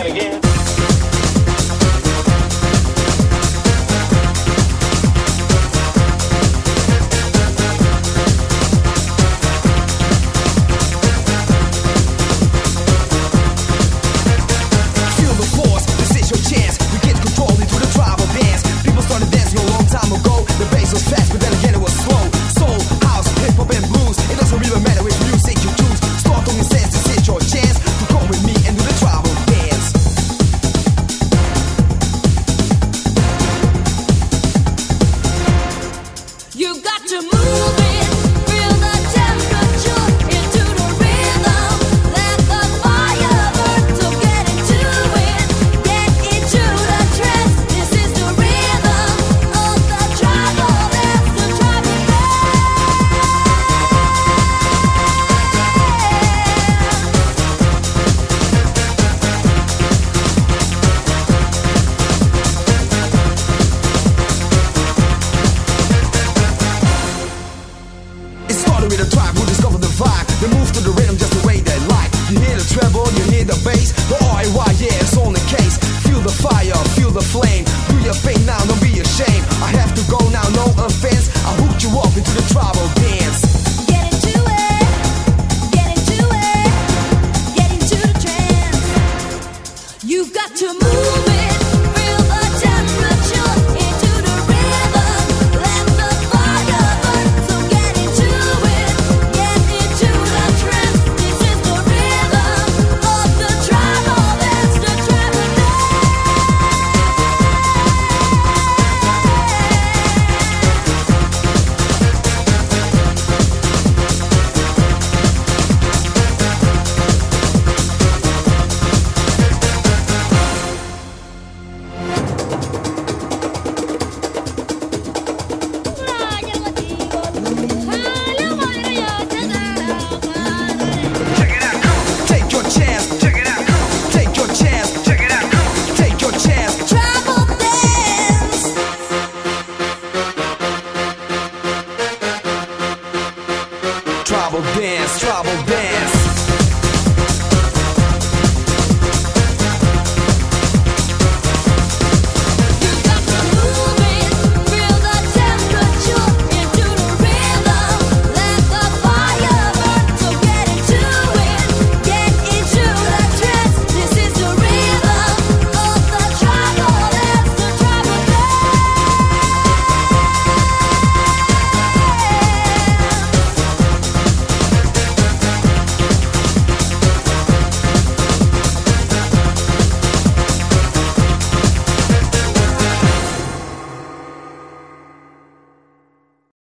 that again. Feel the force, this is your chance. We get control into the tribal dance. People started dancing a long time ago. The bass was fast, but then again it was slow. Soul, house, hip hop and blues. It doesn't really matter which music you choose. Start on your sense, this is your chance to come with me and do the tribal dance. You got to move it, feel the temperature into the rhythm. Let the fire burn, so get into it, get into the trance. This is the rhythm of the tribal dance, the tribal It started with a tribe who discovered the vibe. They move to the rhythm just the way they like. You hear the treble, you hear the bass. The RY, yeah, it's on the case. Feel the fire, feel the flame. Do your thing now,